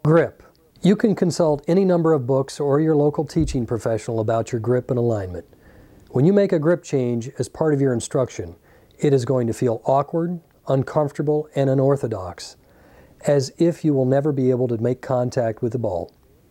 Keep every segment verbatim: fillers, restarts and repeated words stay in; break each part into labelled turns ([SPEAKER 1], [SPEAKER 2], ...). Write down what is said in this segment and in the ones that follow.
[SPEAKER 1] Grip. You can consult any number of books or your local teaching professional about your grip and alignment. When you make a grip change as part of your instruction, it is going to feel awkward, uncomfortable, and unorthodox, as if you will never be able to make contact with the ball.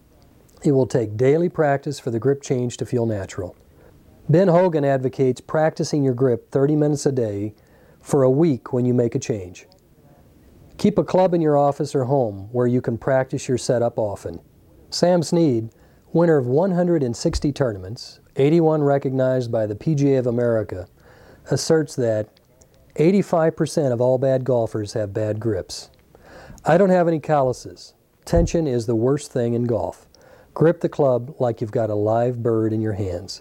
[SPEAKER 1] It will take daily practice for the grip change to feel natural. Ben Hogan advocates practicing your grip thirty minutes a day for a week when you make a change. Keep a club in your office or home where you can practice your setup often. Sam Snead, winner of one hundred sixty tournaments, eighty-one recognized by the P G A of America, asserts that eighty-five percent of all bad golfers have bad grips. I don't have any calluses. Tension is the worst thing in golf. Grip the club like you've got a live bird in your hands.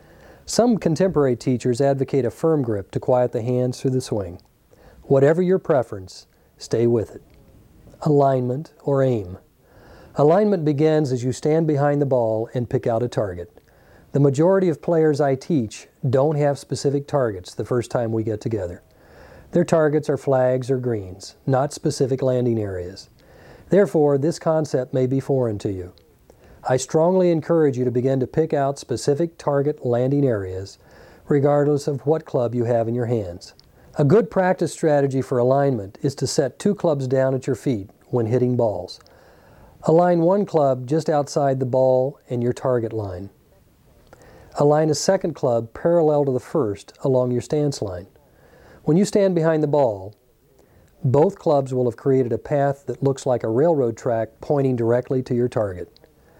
[SPEAKER 1] Some contemporary teachers advocate a firm grip to quiet the hands through the swing. Whatever your preference, stay with it. Alignment or aim. Alignment begins as you stand behind the ball and pick out a target. The majority of players I teach don't have specific targets the first time we get together. Their targets are flags or greens, not specific landing areas. Therefore, this concept may be foreign to you. I strongly encourage you to begin to pick out specific target landing areas, regardless of what club you have in your hands. A good practice strategy for alignment is to set two clubs down at your feet when hitting balls. Align one club just outside the ball and your target line. Align a second club parallel to the first along your stance line. When you stand behind the ball, both clubs will have created a path that looks like a railroad track pointing directly to your target.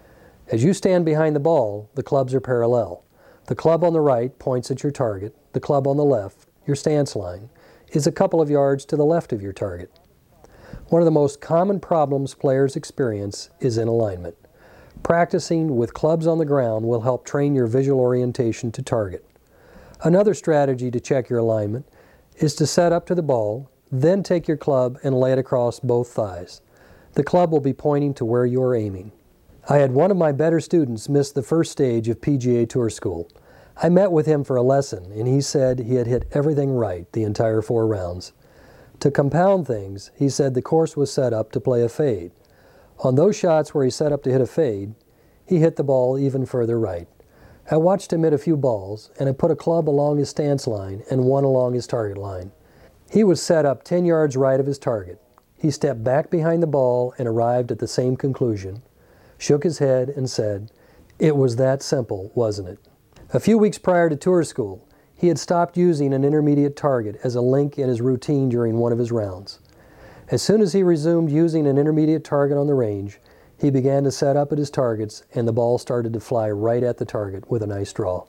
[SPEAKER 1] As you stand behind the ball, the clubs are parallel. The club on the right points at your target. The club on the left, your stance line, is a couple of yards to the left of your target. One of the most common problems players experience is in alignment. Practicing with clubs on the ground will help train your visual orientation to target. Another strategy to check your alignment is to set up to the ball, then take your club and lay it across both thighs. The club will be pointing to where you are aiming. I had one of my better students miss the first stage of P G A Tour School. I met with him for a lesson, and he said he had hit everything right the entire four rounds. To compound things, he said the course was set up to play a fade. On those shots where he set up to hit a fade, he hit the ball even further right. I watched him hit a few balls, and I put a club along his stance line and one along his target line. He was set up ten yards right of his target. He stepped back behind the ball and arrived at the same conclusion, shook his head, and said, "It was that simple, wasn't it?" A few weeks prior to tour school, he had stopped using an intermediate target as a link in his routine during one of his rounds. As soon as he resumed using an intermediate target on the range, he began to set up at his targets, and the ball started to fly right at the target with a nice draw.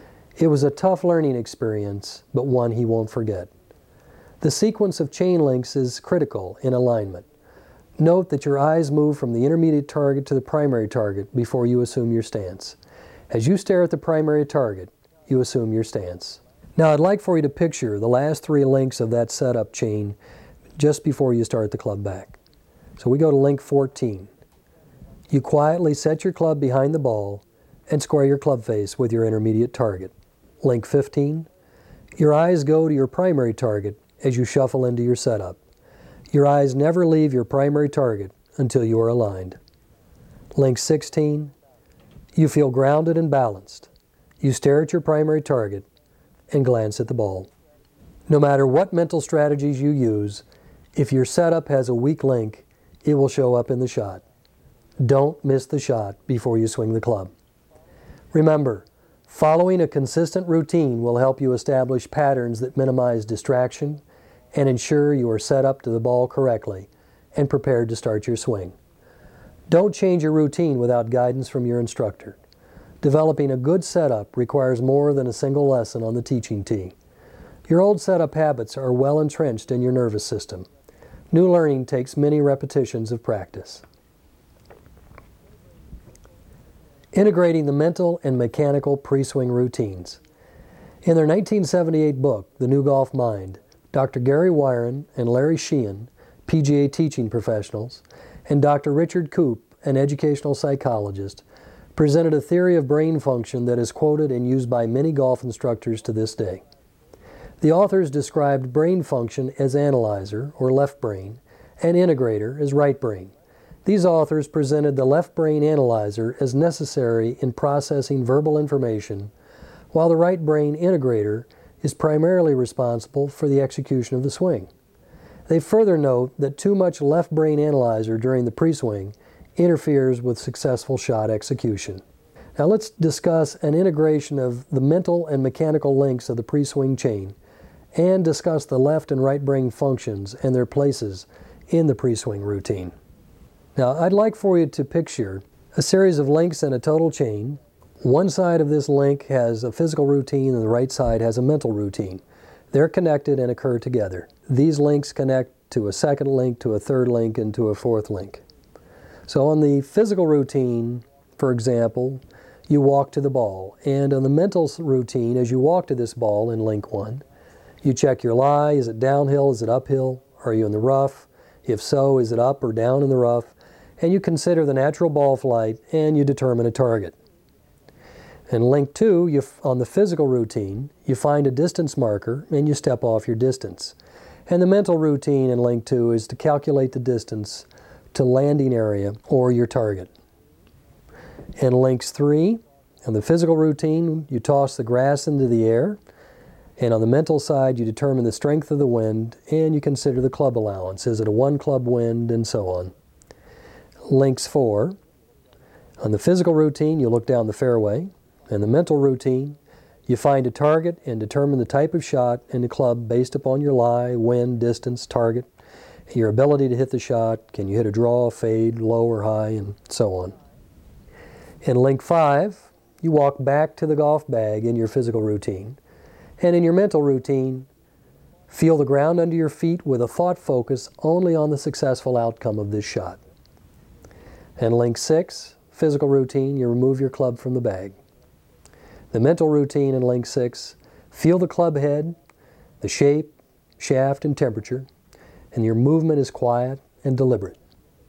[SPEAKER 1] It was a tough learning experience, but one he won't forget. The sequence of chain links is critical in alignment. Note that your eyes move from the intermediate target to the primary target before you assume your stance. As you stare at the primary target, you assume your stance. Now I'd like for you to picture the last three links of that setup chain just before you start the club back. So we go to link fourteen. You quietly set your club behind the ball and square your club face with your intermediate target. Link fifteen. Your eyes go to your primary target as you shuffle into your setup. Your eyes never leave your primary target until you are aligned. Link sixteen. You feel grounded and balanced. You stare at your primary target and glance at the ball. No matter what mental strategies you use, if your setup has a weak link, it will show up in the shot. Don't miss the shot before you swing the club. Remember, following a consistent routine will help you establish patterns that minimize distraction and ensure you are set up to the ball correctly and prepared to start your swing. Don't change your routine without guidance from your instructor. Developing a good setup requires more than a single lesson on the teaching tee. Your old setup habits are well entrenched in your nervous system. New learning takes many repetitions of practice. Integrating the mental and mechanical pre-swing routines. In their nineteen seventy-eight book, The New Golf Mind, Doctor Gary Wiren and Larry Sheehan, P G A teaching professionals, and Doctor Richard Koop, an educational psychologist, presented a theory of brain function that is quoted and used by many golf instructors to this day. The authors described brain function as analyzer, or left brain, and integrator as right brain. These authors presented the left brain analyzer as necessary in processing verbal information, while the right brain integrator is primarily responsible for the execution of the swing. They further note that too much left brain analyzer during the pre-swing interferes with successful shot execution. Now let's discuss an integration of the mental and mechanical links of the pre-swing chain and discuss the left and right brain functions and their places in the pre-swing routine. Now I'd like for you to picture a series of links in a total chain. One side of this link has a physical routine and the right side has a mental routine. They're connected and occur together. These links connect to a second link, to a third link, and to a fourth link. So on the physical routine, for example, you walk to the ball. And on the mental routine, as you walk to this ball in link one, you check your lie. Is it downhill? Is it uphill? Are you in the rough? If so, is it up or down in the rough? And you consider the natural ball flight and you determine a target. In link two, you, on the physical routine, you find a distance marker and you step off your distance. And the mental routine in link two is to calculate the distance to landing area or your target. In links three, on the physical routine, you toss the grass into the air. And on the mental side, you determine the strength of the wind and you consider the club allowance. Is it a one club wind and so on. Links four, on the physical routine, you look down the fairway. In the mental routine, you find a target and determine the type of shot and the club based upon your lie, wind, distance, target, your ability to hit the shot. Can you hit a draw, fade, low or high, and so on. In link five, you walk back to the golf bag in your physical routine. And in your mental routine, feel the ground under your feet with a thought focus only on the successful outcome of this shot. And link six, physical routine, you remove your club from the bag. The mental routine in link six, feel the club head, the shape, shaft, and temperature, and your movement is quiet and deliberate.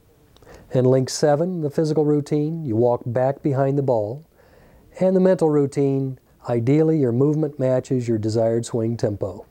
[SPEAKER 1] In link seven, the physical routine, you walk back behind the ball, and the mental routine, ideally your movement matches your desired swing tempo.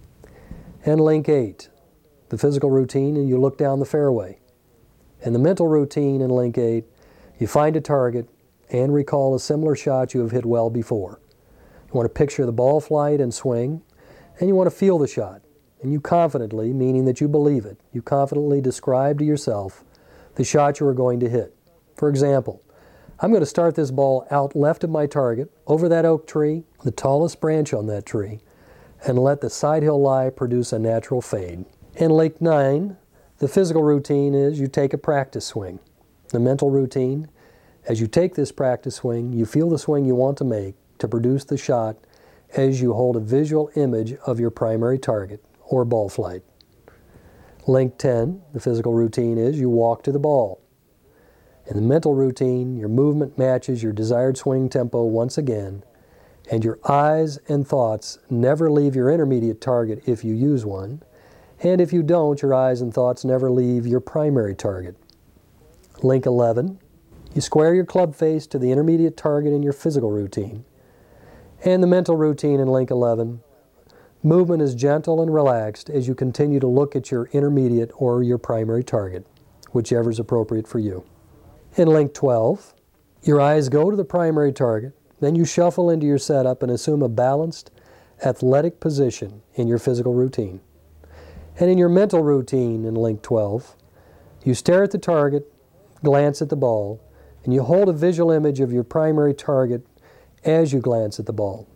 [SPEAKER 1] And link eight, the physical routine, and you look down the fairway. In the mental routine in link eight, you find a target and recall a similar shot you have hit well before. You want to picture the ball flight and swing, and you want to feel the shot. And you confidently, meaning that you believe it, you confidently describe to yourself the shot you are going to hit. For example, I'm going to start this ball out left of my target, over that oak tree, the tallest branch on that tree, and let the side hill lie produce a natural fade. In link nine, the physical routine is you take a practice swing. The mental routine, as you take this practice swing, you feel the swing you want to make to produce the shot as you hold a visual image of your primary target or ball flight. Link ten, the physical routine is you walk to the ball. In the mental routine, your movement matches your desired swing tempo once again, and your eyes and thoughts never leave your intermediate target if you use one, and if you don't, your eyes and thoughts never leave your primary target. Link eleven, you square your club face to the intermediate target in your physical routine. And the mental routine in link eleven, movement is gentle and relaxed as you continue to look at your intermediate or your primary target, whichever is appropriate for you. In link twelve, your eyes go to the primary target, then you shuffle into your setup and assume a balanced, athletic position in your physical routine. And in your mental routine in link twelve, you stare at the target, glance at the ball, and you hold a visual image of your primary target as you glance at the ball.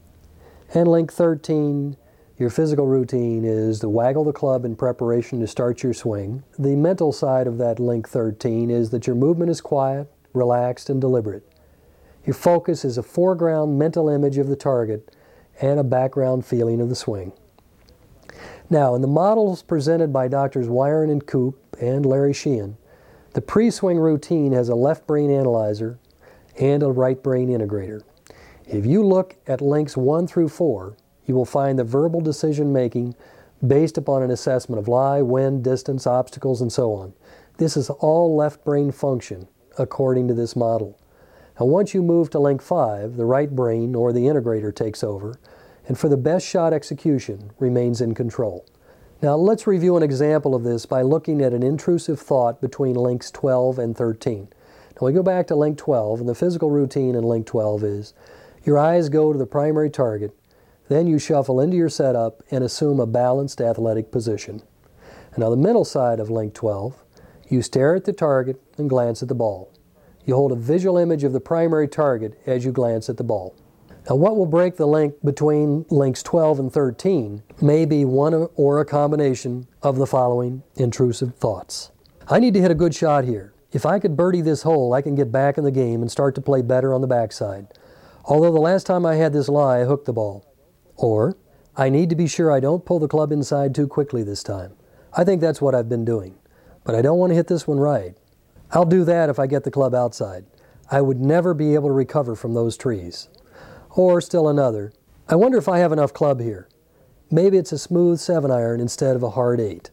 [SPEAKER 1] And link thirteen, your physical routine is to waggle the club in preparation to start your swing. The mental side of that link thirteen is that your movement is quiet, relaxed, and deliberate. Your focus is a foreground mental image of the target and a background feeling of the swing. Now, in the models presented by Doctors Wyron and Koop and Larry Sheehan, the pre-swing routine has a left brain analyzer and a right brain integrator. If you look at links one through four, you will find the verbal decision-making based upon an assessment of lie, wind, distance, obstacles, and so on. This is all left brain function according to this model. Now once you move to link five, the right brain or the integrator takes over, and for the best shot execution remains in control. Now let's review an example of this by looking at an intrusive thought between links twelve and thirteen. Now we go back to link twelve, and the physical routine in link twelve is your eyes go to the primary target, then you shuffle into your setup and assume a balanced athletic position. And now the mental side of link twelve, you stare at the target and glance at the ball. You hold a visual image of the primary target as you glance at the ball. Now what will break the link between links twelve and thirteen may be one or a combination of the following intrusive thoughts. I need to hit a good shot here. If I could birdie this hole, I can get back in the game and start to play better on the backside. Although the last time I had this lie, I hooked the ball. Or, I need to be sure I don't pull the club inside too quickly this time. I think that's what I've been doing. But I don't want to hit this one right. I'll do that if I get the club outside. I would never be able to recover from those trees. Or still another, I wonder if I have enough club here. Maybe it's a smooth seven iron instead of a hard eight.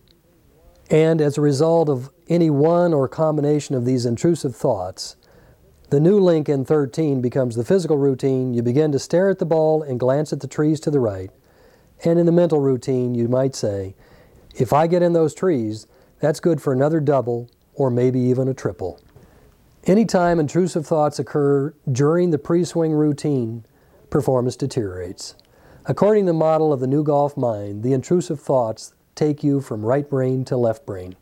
[SPEAKER 1] And as a result of any one or combination of these intrusive thoughts, the new link in thirteen becomes the physical routine. You begin to stare at the ball and glance at the trees to the right. And in the mental routine, you might say, if I get in those trees, that's good for another double or maybe even a triple. Anytime intrusive thoughts occur during the pre-swing routine, performance deteriorates. According to the model of the new golf mind, the intrusive thoughts take you from right brain to left brain.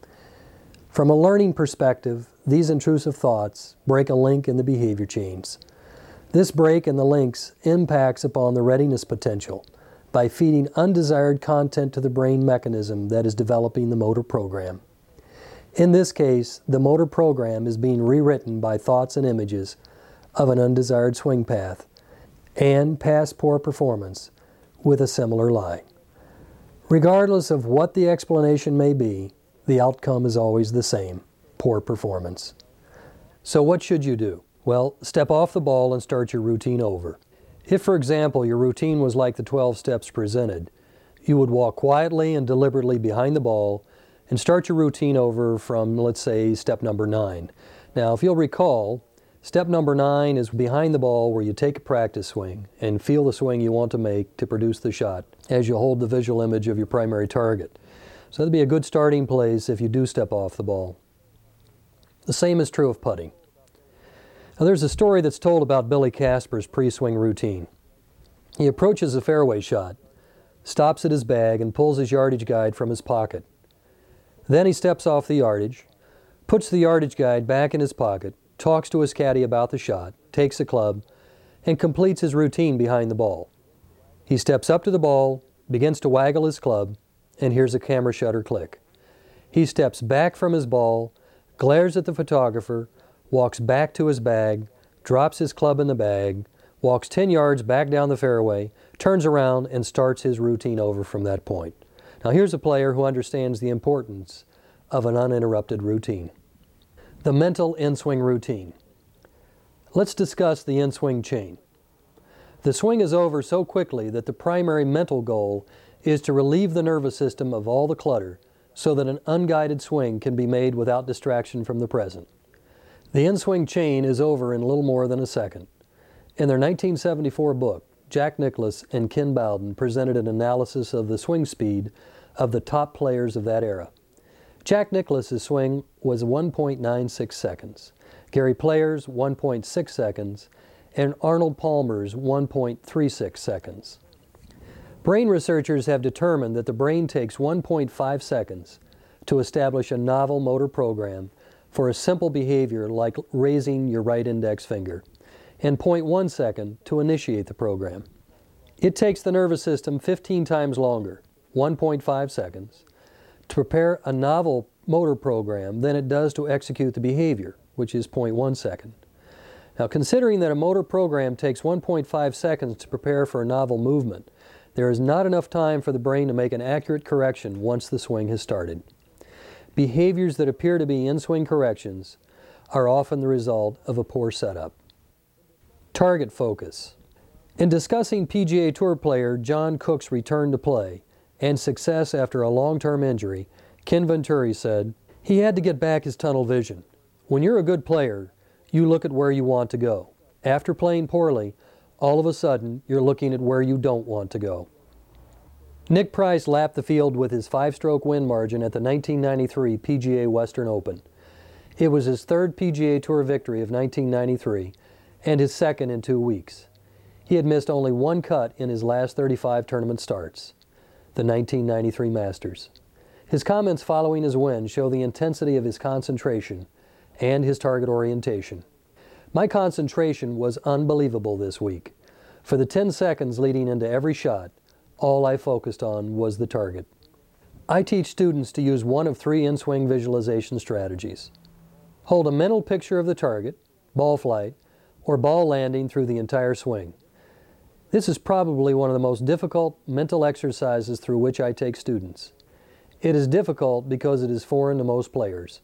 [SPEAKER 1] From a learning perspective, these intrusive thoughts break a link in the behavior chains. This break in the links impacts upon the readiness potential by feeding undesired content to the brain mechanism that is developing the motor program. In this case, the motor program is being rewritten by thoughts and images of an undesired swing path and past poor performance with a similar lie. Regardless of what the explanation may be, the outcome is always the same: poor performance. So what should you do? Well, step off the ball and start your routine over. If, for example, your routine was like the twelve steps presented, you would walk quietly and deliberately behind the ball and start your routine over from, let's say, step number nine. Now, if you'll recall, step number nine is behind the ball, where you take a practice swing and feel the swing you want to make to produce the shot as you hold the visual image of your primary target. So that'd be a good starting place if you do step off the ball. The same is true of putting. Now, there's a story that's told about Billy Casper's pre-swing routine. He approaches a fairway shot, stops at his bag, and pulls his yardage guide from his pocket. Then he steps off the yardage, puts the yardage guide back in his pocket, talks to his caddy about the shot, takes a club, and completes his routine behind the ball. He steps up to the ball, begins to waggle his club, and hears a camera shutter click. He steps back from his ball, glares at the photographer, walks back to his bag, drops his club in the bag, walks ten yards back down the fairway, turns around, and starts his routine over from that point. Now here's a player who understands the importance of an uninterrupted routine. The mental in-swing routine. Let's discuss the in-swing chain. The swing is over so quickly that the primary mental goal is to relieve the nervous system of all the clutter so that an unguided swing can be made without distraction from the present. The in-swing chain is over in little more than a second. In their nineteen seventy-four book, Jack Nicklaus and Ken Bowden presented an analysis of the swing speed of the top players of that era. Jack Nicklaus's swing was one point nine six seconds, Gary Player's one point six seconds, and Arnold Palmer's one point three six seconds. Brain researchers have determined that the brain takes one point five seconds to establish a novel motor program for a simple behavior like raising your right index finger, and zero point one second to initiate the program. It takes the nervous system fifteen times longer, one point five seconds, to prepare a novel motor program than it does to execute the behavior, which is zero point one second. Now, considering that a motor program takes one point five seconds to prepare for a novel movement, there is not enough time for the brain to make an accurate correction once the swing has started. Behaviors that appear to be in-swing corrections are often the result of a poor setup. Target focus. In discussing P G A Tour player John Cook's return to play and success after a long-term injury, Ken Venturi said, "He had to get back his tunnel vision. When you're a good player, you look at where you want to go. After playing poorly, all of a sudden, you're looking at where you don't want to go." Nick Price lapped the field with his five-stroke win margin at the nineteen ninety-three P G A Western Open. It was his third P G A Tour victory of nineteen ninety-three and his second in two weeks. He had missed only one cut in his last thirty-five tournament starts, the nineteen ninety-three Masters. His comments following his win show the intensity of his concentration and his target orientation. My concentration was unbelievable this week. For the ten seconds leading into every shot, all I focused on was the target. I teach students to use one of three in-swing visualization strategies. Hold a mental picture of the target, ball flight, or ball landing through the entire swing. This is probably one of the most difficult mental exercises through which I take students. It is difficult because it is foreign to most players.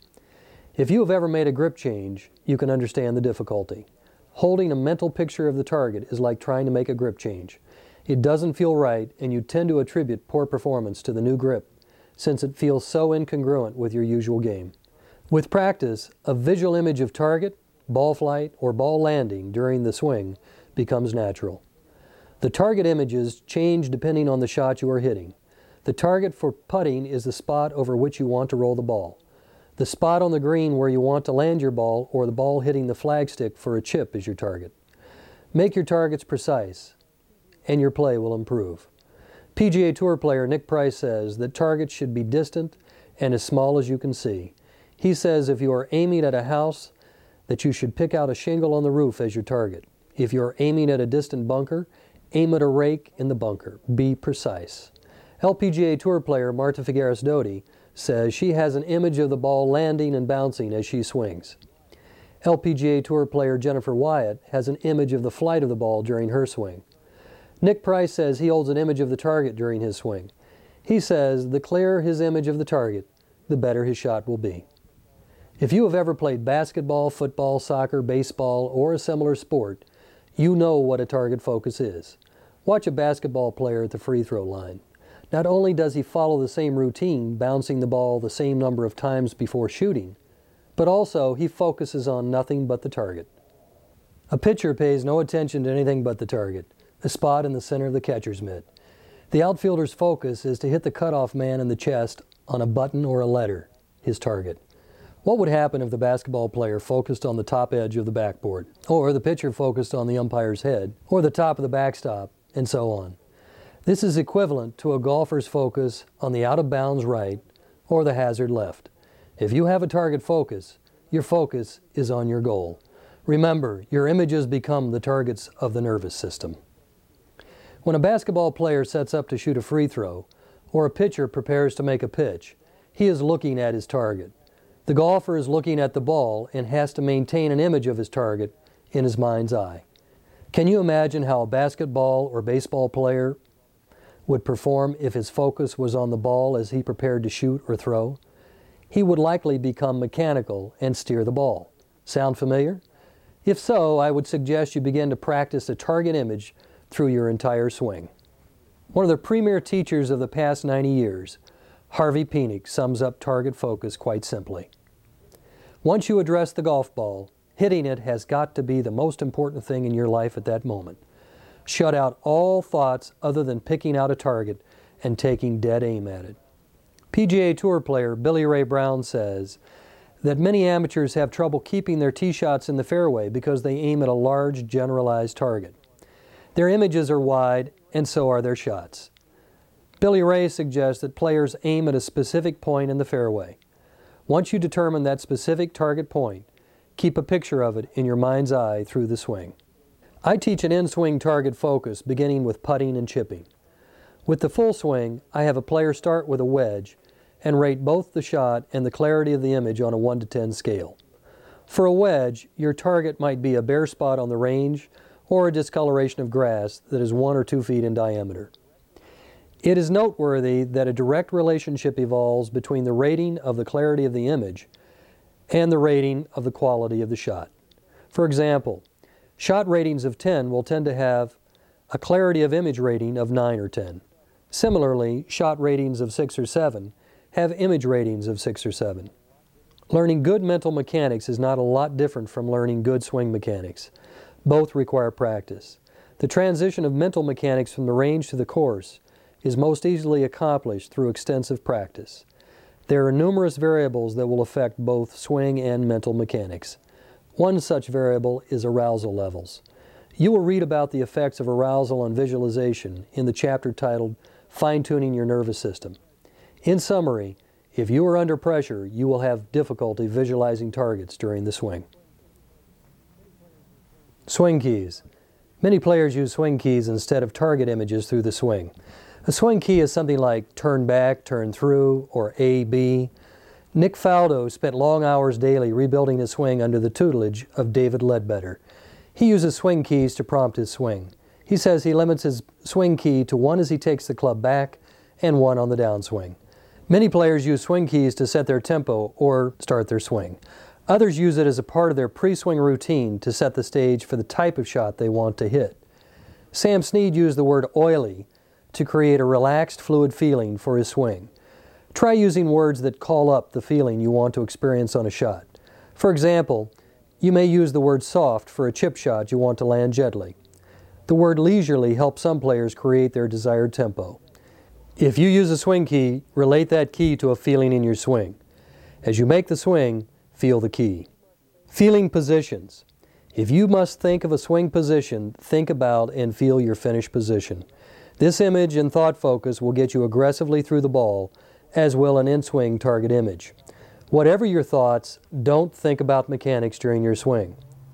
[SPEAKER 1] If you have ever made a grip change, you can understand the difficulty. Holding a mental picture of the target is like trying to make a grip change. It doesn't feel right, and you tend to attribute poor performance to the new grip, since it feels so incongruent with your usual game. With practice, a visual image of target, ball flight, or ball landing during the swing becomes natural. The target images change depending on the shot you are hitting. The target for putting is the spot over which you want to roll the ball. The spot on the green where you want to land your ball, or the ball hitting the flagstick for a chip, is your target. Make your targets precise, and your play will improve. P G A Tour player Nick Price says that targets should be distant and as small as you can see. He says if you are aiming at a house, that you should pick out a shingle on the roof as your target. If you are aiming at a distant bunker, aim at a rake in the bunker. Be precise. L P G A Tour player Marta Figueres Doty says she has an image of the ball landing and bouncing as she swings. L P G A Tour player Jennifer Wyatt has an image of the flight of the ball during her swing. Nick Price says he holds an image of the target during his swing. He says the clearer his image of the target, the better his shot will be. If you have ever played basketball, football, soccer, baseball, or a similar sport, you know what a target focus is. Watch a basketball player at the free throw line. Not only does he follow the same routine, bouncing the ball the same number of times before shooting, but also he focuses on nothing but the target. A pitcher pays no attention to anything but the target, the spot in the center of the catcher's mitt. The outfielder's focus is to hit the cutoff man in the chest on a button or a letter, his target. What would happen if the basketball player focused on the top edge of the backboard, or the pitcher focused on the umpire's head, or the top of the backstop, and so on? This is equivalent to a golfer's focus on the out-of-bounds right or the hazard left. If you have a target focus, your focus is on your goal. Remember, your images become the targets of the nervous system. When a basketball player sets up to shoot a free throw, or a pitcher prepares to make a pitch, he is looking at his target. The golfer is looking at the ball and has to maintain an image of his target in his mind's eye. Can you imagine how a basketball or baseball player would perform if his focus was on the ball as he prepared to shoot or throw? He would likely become mechanical and steer the ball. Sound familiar? If so, I would suggest you begin to practice a target image through your entire swing. One of the premier teachers of the past ninety years, Harvey Penick, sums up target focus quite simply. Once you address the golf ball, hitting it has got to be the most important thing in your life at that moment. Shut out all thoughts other than picking out a target and taking dead aim at it. P G A Tour player Billy Ray Brown says that many amateurs have trouble keeping their tee shots in the fairway because they aim at a large, generalized target. Their images are wide, and so are their shots. Billy Ray suggests that players aim at a specific point in the fairway. Once you determine that specific target point, keep a picture of it in your mind's eye through the swing. I teach an in-swing target focus beginning with putting and chipping. With the full swing, I have a player start with a wedge and rate both the shot and the clarity of the image on a one to ten scale. For a wedge, your target might be a bare spot on the range or a discoloration of grass that is one or two feet in diameter. It is noteworthy that a direct relationship evolves between the rating of the clarity of the image and the rating of the quality of the shot. For example, shot ratings of ten will tend to have a clarity of image rating of nine or ten. Similarly, shot ratings of six or seven have image ratings of six or seven. Learning good mental mechanics is not a lot different from learning good swing mechanics. Both require practice. The transition of mental mechanics from the range to the course is most easily accomplished through extensive practice. There are numerous variables that will affect both swing and mental mechanics. One such variable is arousal levels. You will read about the effects of arousal on visualization in the chapter titled Fine-Tuning Your Nervous System. In summary, if you are under pressure, you will have difficulty visualizing targets during the swing. Swing keys. Many players use swing keys instead of target images through the swing. A swing key is something like turn back, turn through, or A B. Nick Faldo spent long hours daily rebuilding his swing under the tutelage of David Ledbetter. He uses swing keys to prompt his swing. He says he limits his swing key to one as he takes the club back and one on the downswing. Many players use swing keys to set their tempo or start their swing. Others use it as a part of their pre-swing routine to set the stage for the type of shot they want to hit. Sam Snead used the word oily to create a relaxed, fluid feeling for his swing. Try using words that call up the feeling you want to experience on a shot. For example, you may use the word soft for a chip shot you want to land gently. The word leisurely helps some players create their desired tempo. If you use a swing key, relate that key to a feeling in your swing. As you make the swing, feel the key. Feeling positions. If you must think of a swing position, think about and feel your finished position. This image and thought focus will get you aggressively through the ball, as will an in-swing target image. Whatever your thoughts, don't think about mechanics during your swing.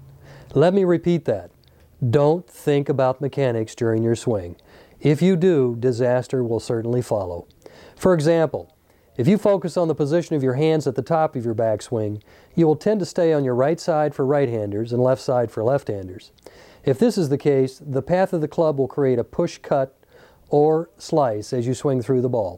[SPEAKER 1] Let me repeat that. Don't think about mechanics during your swing. If you do, disaster will certainly follow. For example, if you focus on the position of your hands at the top of your backswing, you will tend to stay on your right side for right-handers and left side for left-handers. If this is the case, the path of the club will create a push-cut or slice as you swing through the ball.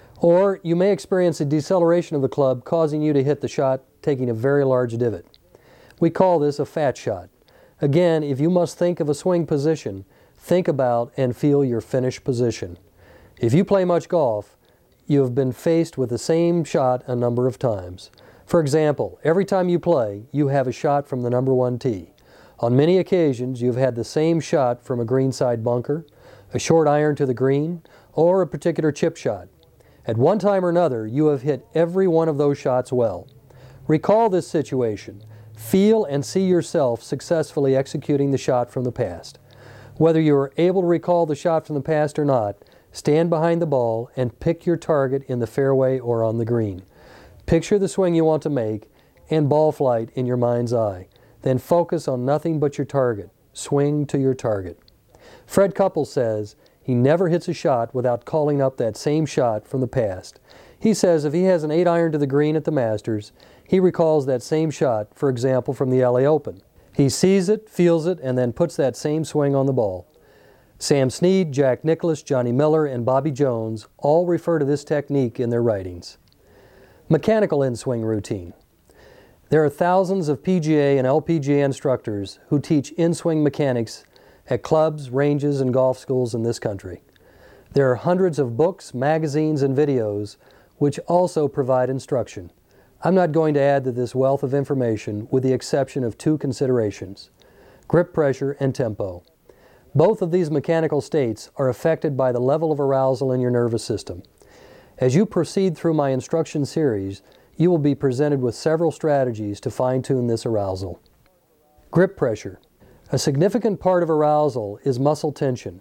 [SPEAKER 1] Or you may experience a deceleration of the club causing you to hit the shot taking a very large divot. We call this a fat shot. Again, if you must think of a swing position, think about and feel your finished position. If you play much golf, you have been faced with the same shot a number of times. For example, every time you play, you have a shot from the number one tee. On many occasions, you've had the same shot from a greenside bunker, a short iron to the green, or a particular chip shot. At one time or another, you have hit every one of those shots well. Recall this situation. Feel and see yourself successfully executing the shot from the past. Whether you are able to recall the shot from the past or not, stand behind the ball and pick your target in the fairway or on the green. Picture the swing you want to make and ball flight in your mind's eye. Then focus on nothing but your target. Swing to your target. Fred Couples says he never hits a shot without calling up that same shot from the past. He says if he has an eight iron to the green at the Masters, he recalls that same shot, for example, from the L A Open. He sees it, feels it, and then puts that same swing on the ball. Sam Snead, Jack Nicklaus, Johnny Miller, and Bobby Jones all refer to this technique in their writings. Mechanical in-swing routine. There are thousands of P G A and L P G A instructors who teach in-swing mechanics at clubs, ranges, and golf schools in this country. There are hundreds of books, magazines, and videos which also provide instruction. I'm not going to add to this wealth of information with the exception of two considerations: grip pressure and tempo. Both of these mechanical states are affected by the level of arousal in your nervous system. As you proceed through my instruction series, you will be presented with several strategies to fine-tune this arousal. Grip pressure. A significant part of arousal is muscle tension.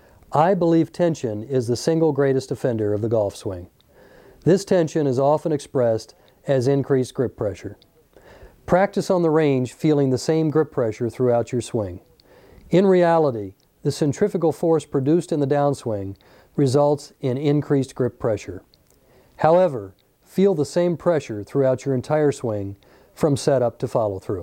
[SPEAKER 1] I believe tension is the single greatest offender of the golf swing. This tension is often expressed as increased grip pressure. Practice on the range feeling the same grip pressure throughout your swing. In reality, the centrifugal force produced in the downswing results in increased grip pressure. However, feel the same pressure throughout your entire swing from setup to follow-through.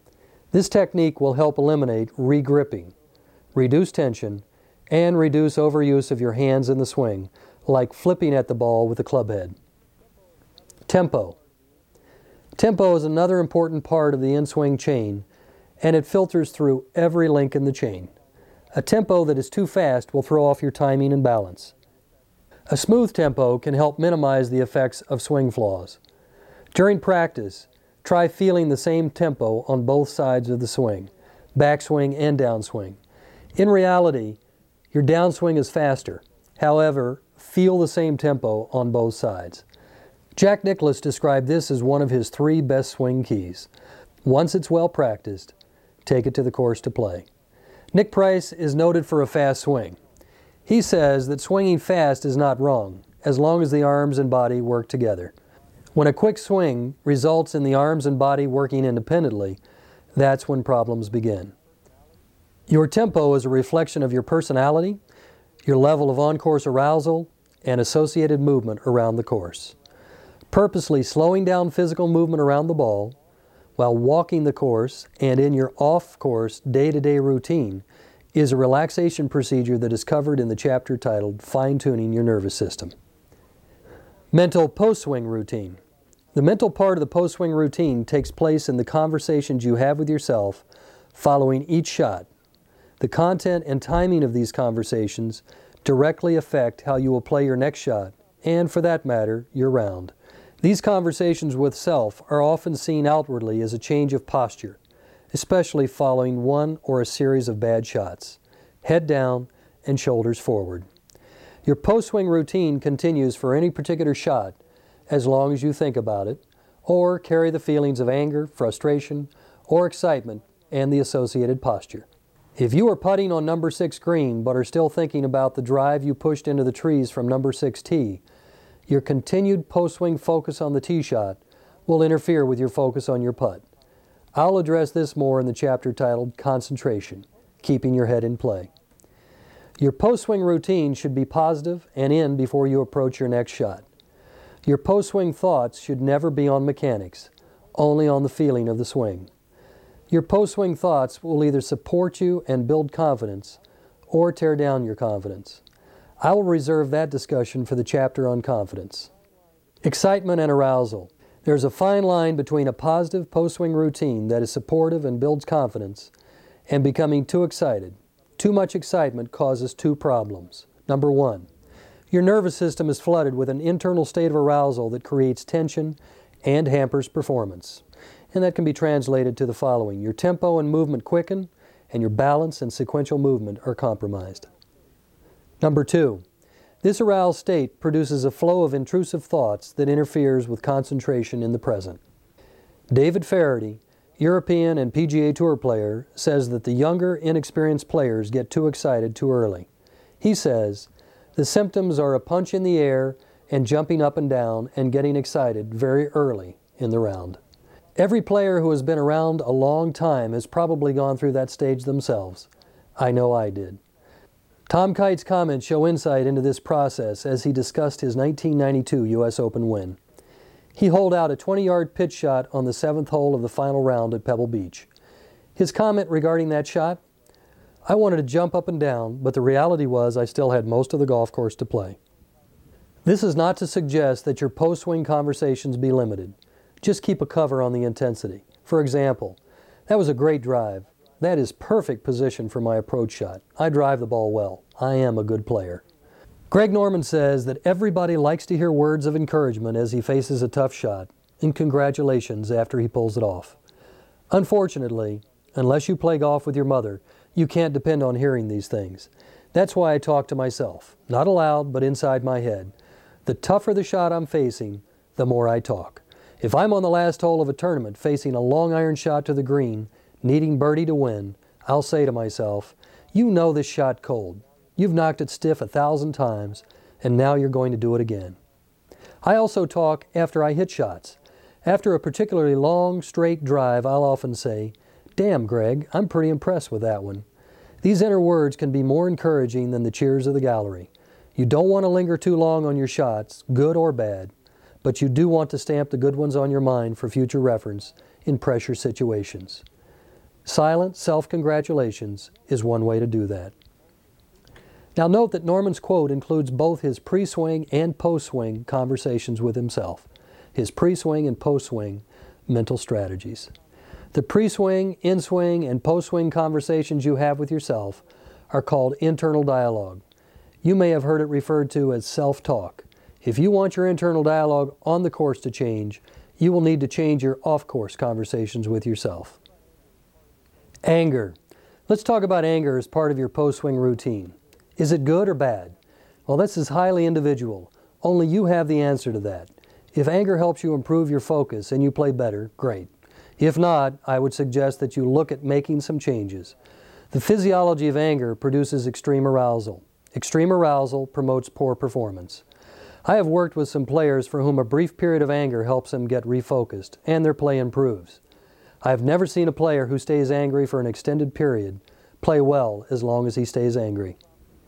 [SPEAKER 1] This technique will help eliminate re-gripping, reduce tension, and reduce overuse of your hands in the swing, like flipping at the ball with the club head. Tempo. Tempo is another important part of the in-swing chain, and it filters through every link in the chain. A tempo that is too fast will throw off your timing and balance. A smooth tempo can help minimize the effects of swing flaws. During practice, try feeling the same tempo on both sides of the swing, backswing and downswing. In reality, your downswing is faster, However, feel the same tempo on both sides. Jack Nicklaus described this as one of his three best swing keys. Once it's well practiced, take it to the course to play. Nick Price is noted for a fast swing. He says that swinging fast is not wrong, as long as the arms and body work together. When a quick swing results in the arms and body working independently, that's when problems begin. Your tempo is a reflection of your personality, your level of on-course arousal, and associated movement around the course. Purposely slowing down physical movement around the ball while walking the course and in your off-course day-to-day routine is a relaxation procedure that is covered in the chapter titled Fine-Tuning Your Nervous System. Mental post-swing routine. The mental part of the post-swing routine takes place in the conversations you have with yourself following each shot. The content and timing of these conversations directly affect how you will play your next shot, and for that matter, your round. These conversations with self are often seen outwardly as a change of posture, especially following one or a series of bad shots. Head down and shoulders forward. Your post-swing routine continues for any particular shot as long as you think about it, or carry the feelings of anger, frustration, or excitement and the associated posture. If you are putting on number six green but are still thinking about the drive you pushed into the trees from number six tee, your continued post-swing focus on the tee shot will interfere with your focus on your putt. I'll address this more in the chapter titled Concentration, Keeping Your Head in Play. Your post-swing routine should be positive and in before you approach your next shot. Your post-swing thoughts should never be on mechanics, only on the feeling of the swing. Your post-swing thoughts will either support you and build confidence or tear down your confidence. I will reserve that discussion for the chapter on confidence. Excitement and arousal. There's a fine line between a positive post-swing routine that is supportive and builds confidence and becoming too excited. Too much excitement causes two problems. Number one, your nervous system is flooded with an internal state of arousal that creates tension and hampers performance. And that can be translated to the following. Your tempo and movement quicken, and your balance and sequential movement are compromised. Number two, this aroused state produces a flow of intrusive thoughts that interferes with concentration in the present. David Feherty, European and P G A Tour player, says that the younger, inexperienced players get too excited too early. He says, the symptoms are a punch in the air and jumping up and down and getting excited very early in the round. Every player who has been around a long time has probably gone through that stage themselves. I know I did. Tom Kite's comments show insight into this process as he discussed his nineteen ninety-two U S Open win. He holed out a twenty-yard pitch shot on the seventh hole of the final round at Pebble Beach. His comment regarding that shot, I wanted to jump up and down, but the reality was I still had most of the golf course to play. This is not to suggest that your post-swing conversations be limited. Just keep a cover on the intensity. For example, that was a great drive. That is perfect position for my approach shot. I drive the ball well. I am a good player. Greg Norman says that everybody likes to hear words of encouragement as he faces a tough shot, and congratulations after he pulls it off. Unfortunately, unless you play golf with your mother, you can't depend on hearing these things. That's why I talk to myself, not aloud, but inside my head. The tougher the shot I'm facing, the more I talk. If I'm on the last hole of a tournament facing a long iron shot to the green, needing birdie to win, I'll say to myself, you know this shot cold. You've knocked it stiff a thousand times, and now you're going to do it again. I also talk after I hit shots. After a particularly long, straight drive, I'll often say, damn, Greg, I'm pretty impressed with that one. These inner words can be more encouraging than the cheers of the gallery. You don't want to linger too long on your shots, good or bad, but you do want to stamp the good ones on your mind for future reference in pressure situations. Silent self-congratulations is one way to do that. Now note that Norman's quote includes both his pre-swing and post-swing conversations with himself, his pre-swing and post-swing mental strategies. The pre-swing, in-swing, and post-swing conversations you have with yourself are called internal dialogue. You may have heard it referred to as self-talk. If you want your internal dialogue on the course to change, you will need to change your off-course conversations with yourself. Anger. Let's talk about anger as part of your post-swing routine. Is it good or bad? Well, this is highly individual. Only you have the answer to that. If anger helps you improve your focus and you play better, great. If not, I would suggest that you look at making some changes. The physiology of anger produces extreme arousal. Extreme arousal promotes poor performance. I have worked with some players for whom a brief period of anger helps them get refocused, and their play improves. I have never seen a player who stays angry for an extended period play well as long as he stays angry.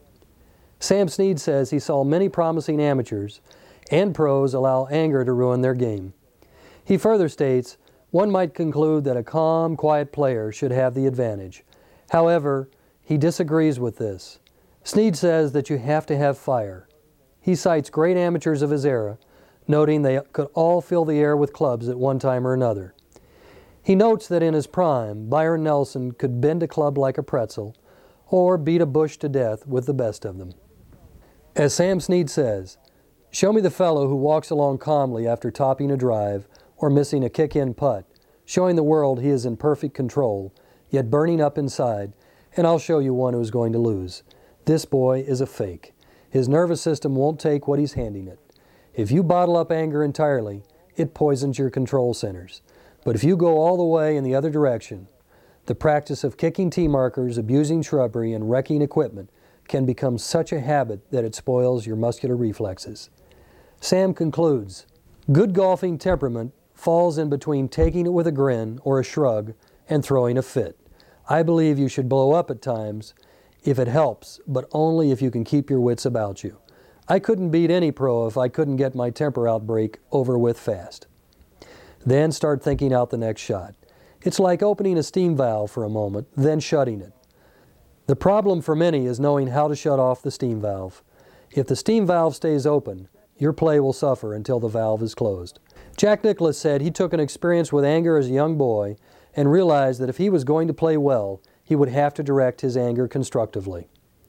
[SPEAKER 1] Sam Snead says he saw many promising amateurs and pros allow anger to ruin their game. He further states, one might conclude that a calm, quiet player should have the advantage. However, he disagrees with this. Snead says that you have to have fire. He cites great amateurs of his era, noting they could all fill the air with clubs at one time or another. He notes that in his prime, Byron Nelson could bend a club like a pretzel, or beat a bush to death with the best of them. As Sam Snead says, show me the fellow who walks along calmly after topping a drive or missing a kick-in putt, showing the world he is in perfect control, yet burning up inside, and I'll show you one who's going to lose. This boy is a fake. His nervous system won't take what he's handing it. If you bottle up anger entirely, it poisons your control centers. But if you go all the way in the other direction, the practice of kicking tee markers, abusing shrubbery, and wrecking equipment can become such a habit that it spoils your muscular reflexes. Sam concludes, good golfing temperament falls in between taking it with a grin or a shrug and throwing a fit. I believe you should blow up at times if it helps, but only if you can keep your wits about you. I couldn't beat any pro if I couldn't get my temper outbreak over with fast. Then start thinking out the next shot. It's like opening a steam valve for a moment, then shutting it. The problem for many is knowing how to shut off the steam valve. If the steam valve stays open, your play will suffer until the valve is closed. Jack Nicklaus said he took an experience with anger as a young boy and realized that if he was going to play well, he would have to direct his anger constructively.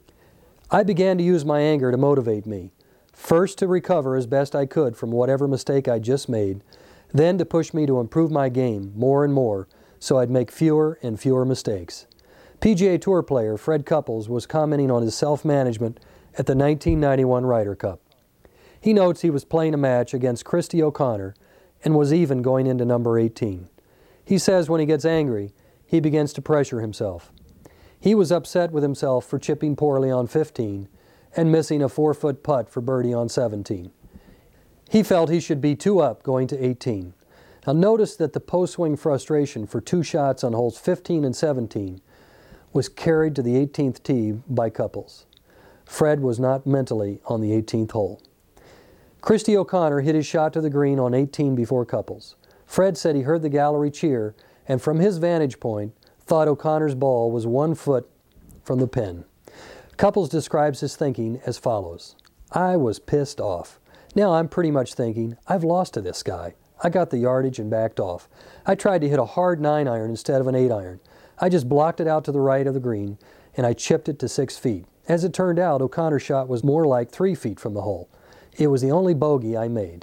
[SPEAKER 1] I began to use my anger to motivate me, first to recover as best I could from whatever mistake I just made, then to push me to improve my game more and more so I'd make fewer and fewer mistakes. P G A Tour player Fred Couples was commenting on his self-management at the nineteen ninety-one Ryder Cup. He notes he was playing a match against Christy O'Connor and was even going into number eighteen. He says when he gets angry, he begins to pressure himself. He was upset with himself for chipping poorly on fifteen and missing a four-foot putt for birdie on seventeen. He felt he should be two up going to eighteen. Now notice that the post-swing frustration for two shots on holes fifteen and seventeen was carried to the eighteenth tee by Couples. Fred was not mentally on the eighteenth hole. Christy O'Connor hit his shot to the green on eighteen before Couples. Fred said he heard the gallery cheer and from his vantage point thought O'Connor's ball was one foot from the pin. Couples describes his thinking as follows. I was pissed off. Now I'm pretty much thinking, I've lost to this guy. I got the yardage and backed off. I tried to hit a hard nine iron instead of an eight iron. I just blocked it out to the right of the green and I chipped it to six feet. As it turned out, O'Connor's shot was more like three feet from the hole. It was the only bogey I made.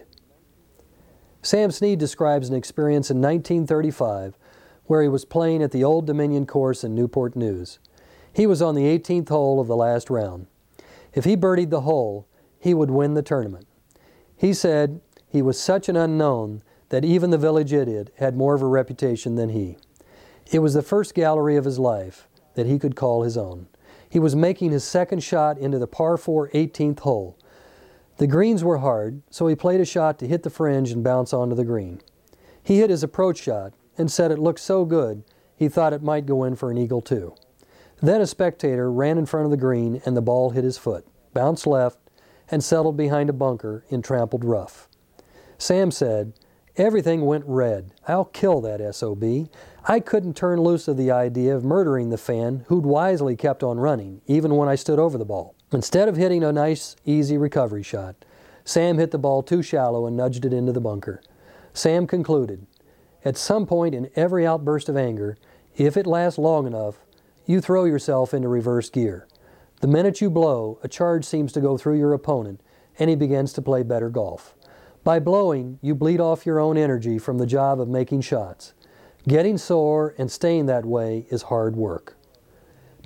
[SPEAKER 1] Sam Snead describes an experience in nineteen thirty-five where he was playing at the Old Dominion course in Newport News. He was on the eighteenth hole of the last round. If he birdied the hole, he would win the tournament. He said he was such an unknown that even the village idiot had more of a reputation than he. It was the first gallery of his life that he could call his own. He was making his second shot into the par four eighteenth hole. The greens were hard, so he played a shot to hit the fringe and bounce onto the green. He hit his approach shot and said it looked so good he thought it might go in for an eagle too. Then a spectator ran in front of the green and the ball hit his foot, bounced left, and settled behind a bunker in trampled rough. Sam said, everything went red. I'll kill that S O B. I couldn't turn loose of the idea of murdering the fan who'd wisely kept on running, even when I stood over the ball. Instead of hitting a nice, easy recovery shot, Sam hit the ball too shallow and nudged it into the bunker. Sam concluded, at some point in every outburst of anger, if it lasts long enough, you throw yourself into reverse gear. The minute you blow, a charge seems to go through your opponent, and he begins to play better golf. By blowing, you bleed off your own energy from the job of making shots. Getting sore and staying that way is hard work.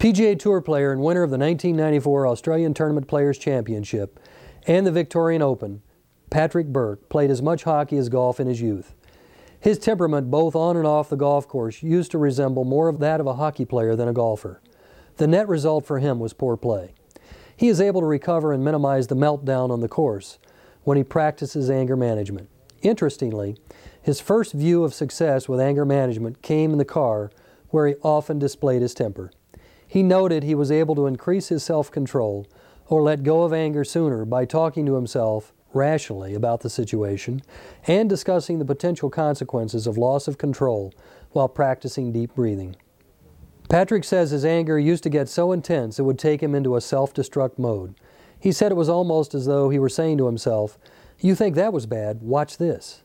[SPEAKER 1] P G A Tour player and winner of the nineteen ninety-four Australian Tournament Players Championship and the Victorian Open, Patrick Burke played as much hockey as golf in his youth. His temperament, both on and off the golf course, used to resemble more of that of a hockey player than a golfer. The net result for him was poor play. He is able to recover and minimize the meltdown on the course when he practices anger management. Interestingly, his first view of success with anger management came in the car, where he often displayed his temper. He noted he was able to increase his self-control or let go of anger sooner by talking to himself rationally about the situation and discussing the potential consequences of loss of control while practicing deep breathing. Patrick says his anger used to get so intense it would take him into a self-destruct mode. He said it was almost as though he were saying to himself, "You think that was bad, watch this."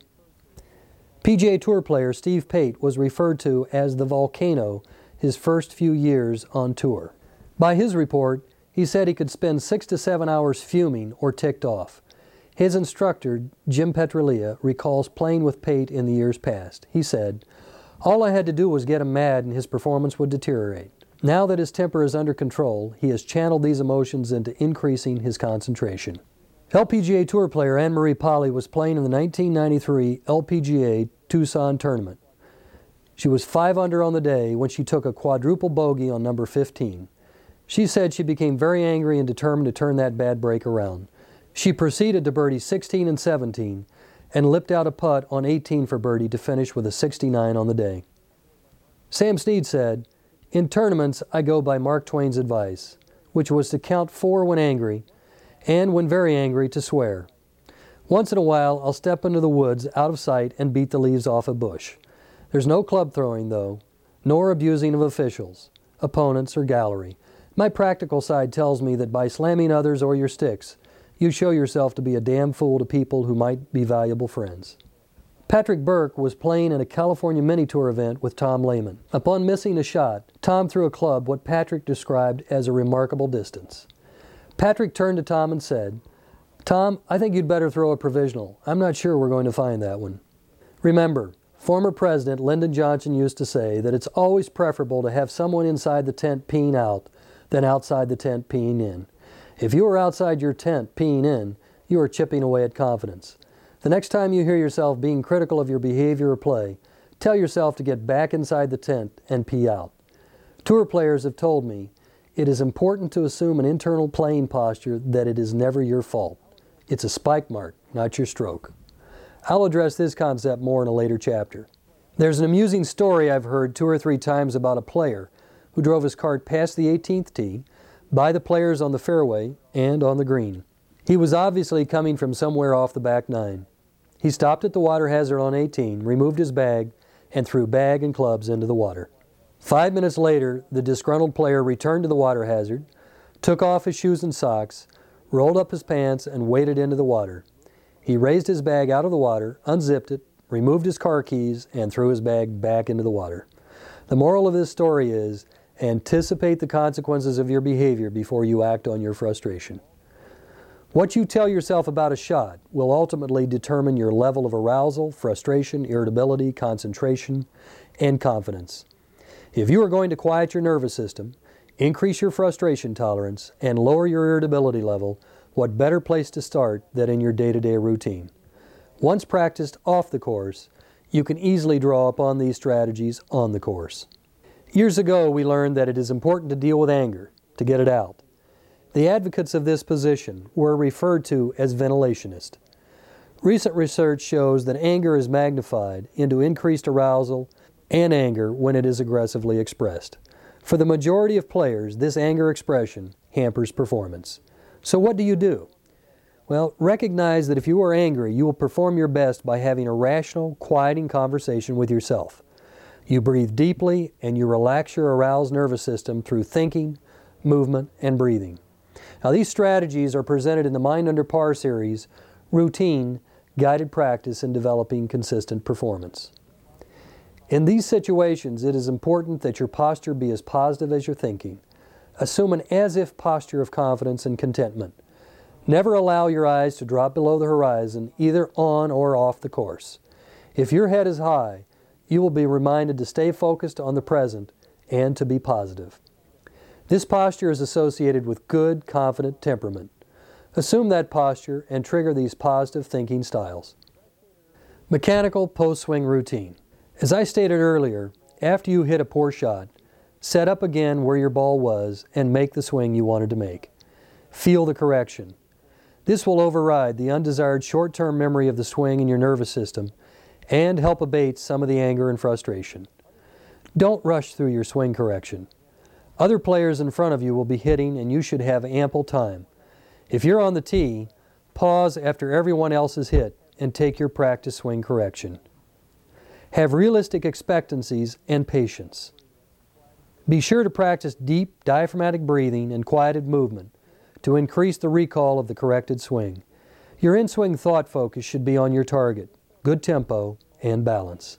[SPEAKER 1] P G A Tour player Steve Pate was referred to as the volcano his first few years on tour. By his report, he said he could spend six to seven hours fuming or ticked off. His instructor, Jim Petralia, recalls playing with Pate in the years past. He said, "All I had to do was get him mad and his performance would deteriorate. Now that his temper is under control, he has channeled these emotions into increasing his concentration." L P G A Tour player Anne-Marie Polly was playing in the nineteen ninety-three L P G A Tucson tournament. She was five under on the day when she took a quadruple bogey on number fifteen. She said she became very angry and determined to turn that bad break around. She proceeded to birdie sixteen and seventeen and lipped out a putt on eighteen for birdie to finish with a sixty-nine on the day. Sam Snead said, "In tournaments, I go by Mark Twain's advice, which was to count four when angry, and when very angry, to swear. Once in a while, I'll step into the woods out of sight and beat the leaves off a bush. There's no club throwing, though, nor abusing of officials, opponents, or gallery. My practical side tells me that by slamming others or your sticks, you show yourself to be a damn fool to people who might be valuable friends." Patrick Burke was playing in a California mini-tour event with Tom Lehman. Upon missing a shot, Tom threw a club what Patrick described as a remarkable distance. Patrick turned to Tom and said, "Tom, I think you'd better throw a provisional. I'm not sure we're going to find that one." Remember, former President Lyndon Johnson used to say that it's always preferable to have someone inside the tent peeing out than outside the tent peeing in. If you are outside your tent peeing in, you are chipping away at confidence. The next time you hear yourself being critical of your behavior or play, tell yourself to get back inside the tent and pee out. Tour players have told me it is important to assume an internal playing posture that it is never your fault. It's a spike mark, not your stroke. I'll address this concept more in a later chapter. There's an amusing story I've heard two or three times about a player who drove his cart past the eighteenth tee, by the players on the fairway, and on the green. He was obviously coming from somewhere off the back nine. He stopped at the water hazard on eighteen, removed his bag, and threw bag and clubs into the water. Five minutes later, the disgruntled player returned to the water hazard, took off his shoes and socks, rolled up his pants, and waded into the water. He raised his bag out of the water, unzipped it, removed his car keys, and threw his bag back into the water. The moral of this story is, anticipate the consequences of your behavior before you act on your frustration. What you tell yourself about a shot will ultimately determine your level of arousal, frustration, irritability, concentration, and confidence. If you are going to quiet your nervous system, increase your frustration tolerance, and lower your irritability level, what better place to start than in your day-to-day routine? Once practiced off the course, you can easily draw upon these strategies on the course. Years ago, we learned that it is important to deal with anger, to get it out. The advocates of this position were referred to as ventilationists. Recent research shows that anger is magnified into increased arousal and anger when it is aggressively expressed. For the majority of players, this anger expression hampers performance. So what do you do? Well, recognize that if you are angry, you will perform your best by having a rational, quieting conversation with yourself. You breathe deeply and you relax your aroused nervous system through thinking, movement, and breathing. Now, these strategies are presented in the Mind Under Par series, Routine, Guided Practice in Developing Consistent Performance. In these situations, it is important that your posture be as positive as your thinking. Assume an as-if posture of confidence and contentment. Never allow your eyes to drop below the horizon, either on or off the course. If your head is high, you will be reminded to stay focused on the present and to be positive. This posture is associated with good, confident temperament. Assume that posture and trigger these positive thinking styles. Mechanical post-swing routine. As I stated earlier, after you hit a poor shot, set up again where your ball was and make the swing you wanted to make. Feel the correction. This will override the undesired short-term memory of the swing in your nervous system and help abate some of the anger and frustration. Don't rush through your swing correction. Other players in front of you will be hitting and you should have ample time. If you're on the tee, pause after everyone else has hit and take your practice swing correction. Have realistic expectancies and patience. Be sure to practice deep diaphragmatic breathing and quieted movement to increase the recall of the corrected swing. Your in-swing thought focus should be on your target, good tempo, and balance.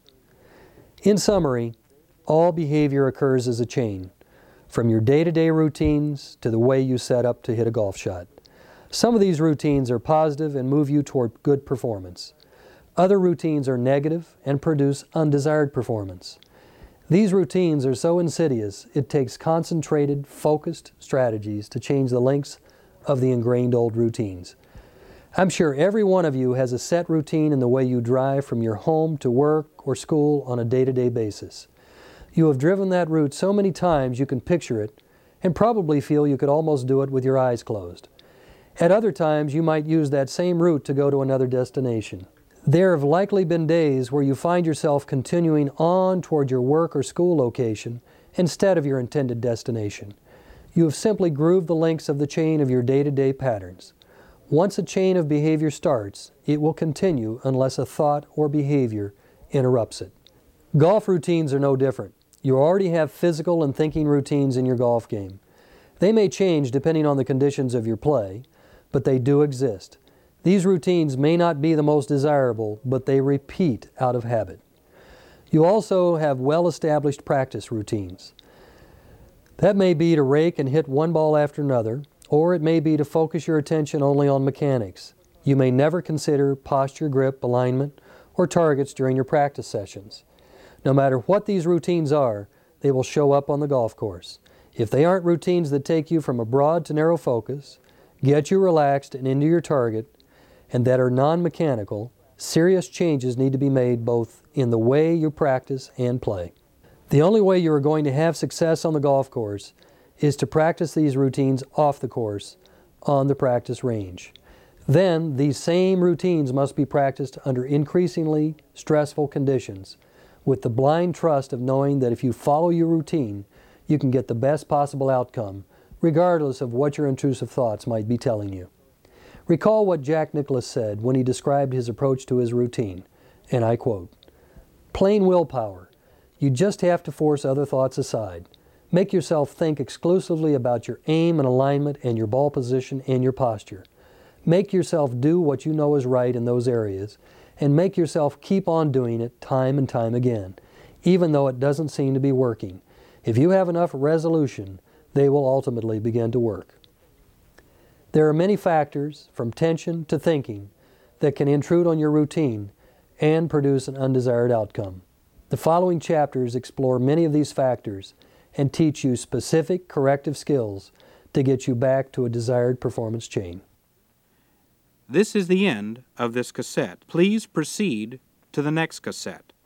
[SPEAKER 1] In summary, all behavior occurs as a chain, from your day-to-day routines to the way you set up to hit a golf shot. Some of these routines are positive and move you toward good performance. Other routines are negative and produce undesired performance. These routines are so insidious, it takes concentrated, focused strategies to change the links of the ingrained old routines. I'm sure every one of you has a set routine in the way you drive from your home to work or school on a day-to-day basis. You have driven that route so many times you can picture it and probably feel you could almost do it with your eyes closed. At other times, you might use that same route to go to another destination. There have likely been days where you find yourself continuing on toward your work or school location instead of your intended destination. You have simply grooved the links of the chain of your day-to-day patterns. Once a chain of behavior starts, it will continue unless a thought or behavior interrupts it. Golf routines are no different. You already have physical and thinking routines in your golf game. They may change depending on the conditions of your play, but they do exist. These routines may not be the most desirable, but they repeat out of habit. You also have well-established practice routines. That may be to rake and hit one ball after another, or it may be to focus your attention only on mechanics. You may never consider posture, grip, alignment, or targets during your practice sessions. No matter what these routines are, they will show up on the golf course. If they aren't routines that take you from a broad to narrow focus, get you relaxed and into your target, and that are non-mechanical, serious changes need to be made both in the way you practice and play. The only way you are going to have success on the golf course is to practice these routines off the course, on the practice range. Then, these same routines must be practiced under increasingly stressful conditions, with the blind trust of knowing that if you follow your routine, you can get the best possible outcome, regardless of what your intrusive thoughts might be telling you. Recall what Jack Nicklaus said when he described his approach to his routine, and I quote, "Plain willpower. You just have to force other thoughts aside. Make yourself think exclusively about your aim and alignment and your ball position and your posture. Make yourself do what you know is right in those areas, and make yourself keep on doing it time and time again, even though it doesn't seem to be working. If you have enough resolution, they will ultimately begin to work." There are many factors, from tension to thinking, that can intrude on your routine and produce an undesired outcome. The following chapters explore many of these factors and teach you specific corrective skills to get you back to a desired performance chain.
[SPEAKER 2] This is the end of this cassette. Please proceed to the next cassette.